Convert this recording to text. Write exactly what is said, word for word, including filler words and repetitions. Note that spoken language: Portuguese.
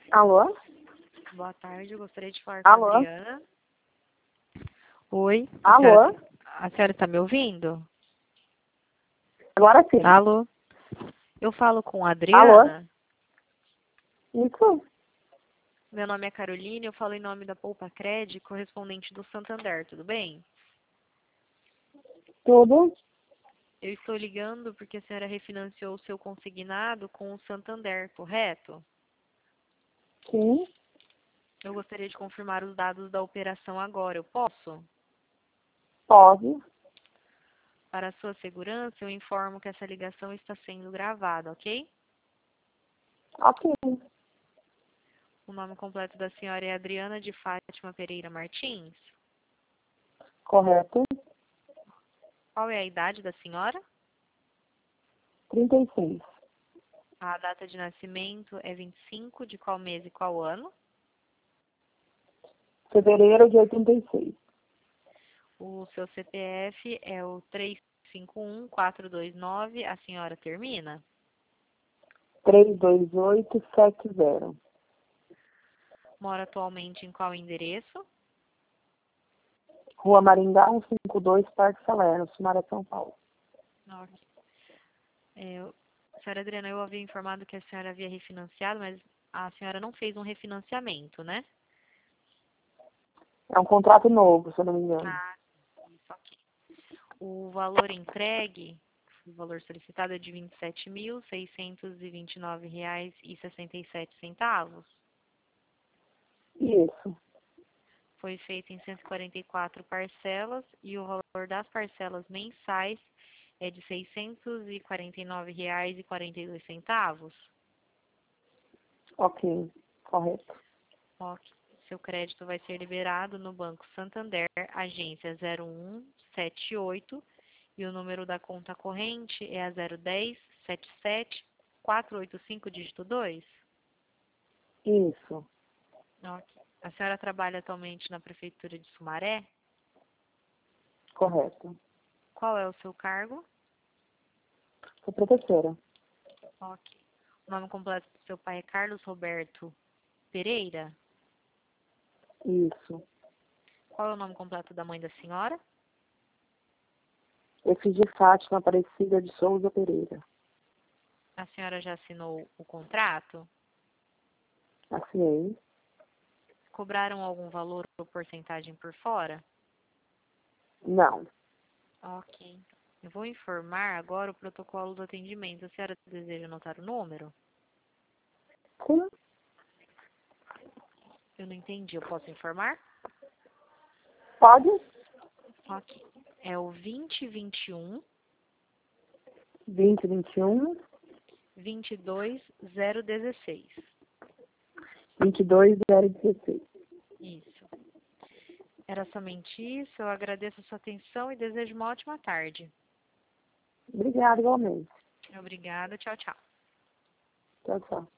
Alô? Boa tarde, eu gostaria de falar com Alô? a Adriana. Oi, a Alô? senhora, a senhora está me ouvindo? Agora sim. Alô? Eu falo com a Alô? Adriana. Isso? Meu nome é Caroline, eu falo em nome da Poupa Cred, correspondente do Santander, tudo bem? Tudo? Eu estou ligando porque a senhora refinanciou o seu consignado com o Santander, correto? Sim. Eu gostaria de confirmar os dados da operação agora, eu posso? Pode. Para a sua segurança, eu informo que essa ligação está sendo gravada, ok? Ok. O nome completo da senhora é Adriana de Fátima Pereira Martins. Correto. Qual é a idade da senhora? trinta e seis. A data de nascimento é vinte e cinco de qual mês e qual ano? Fevereiro de oitenta e seis. O seu C P F é o três cinco um quatro dois nove, a senhora termina? três dois oito sete zero. Mora atualmente em qual endereço? Rua Maringá, cento e cinquenta e dois, Parque Salerno, Sumaré, São Paulo. Ok. É, senhora Adriana, eu havia informado que a senhora havia refinanciado, mas a senhora não fez um refinanciamento, né? É um contrato novo, se eu não me engano. Ah, isso aqui. O valor entregue, o valor solicitado é de vinte e sete mil, seiscentos e vinte e nove reais e sessenta e sete centavos. Isso. Foi feito em cento e quarenta e quatro parcelas e o valor das parcelas mensais é de seiscentos e quarenta e nove reais e quarenta e dois centavos. Ok. Correto. Ok. Seu crédito vai ser liberado no Banco Santander, agência zero um sete oito, e o número da conta corrente é a zero dez sete sete quatro oito cinco dígito dois. Isso. Ok. A senhora trabalha atualmente na Prefeitura de Sumaré? Correto. Qual é o seu cargo? Sou professora. Ok. O nome completo do seu pai é Carlos Roberto Pereira? Isso. Qual é o nome completo da mãe da senhora? Eu fiz de Fátima Aparecida de Souza Pereira. A senhora já assinou o contrato? Assinei. Cobraram algum valor ou porcentagem por fora? Não. Ok. Eu vou informar agora o protocolo do atendimento. A senhora deseja anotar o número? Sim. Eu não entendi. Eu posso informar? Pode? Ok. É o vinte vinte e um vinte vinte e um vinte e dois zero dezesseis. vinte e dois zero dezesseis. Isso. Era somente isso. Eu agradeço a sua atenção e desejo uma ótima tarde. Obrigada, igualmente. Obrigada. Tchau, tchau. Tchau, tchau.